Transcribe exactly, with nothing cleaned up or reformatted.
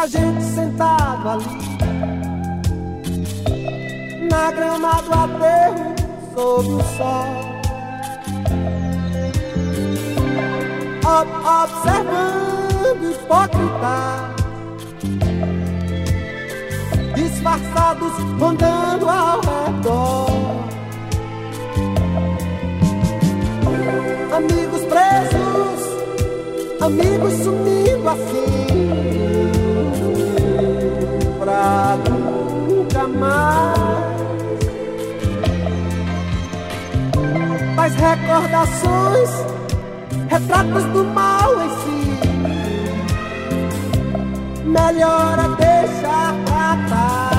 gente sentado ali na grama do aterro sob o sol, Ob observando hipócritas disfarçados rondando ao redor, amigos presos, amigos sumindo assim pra nunca mais. Mas recordações, retratos do mal em si, melhor é deixar pra trás.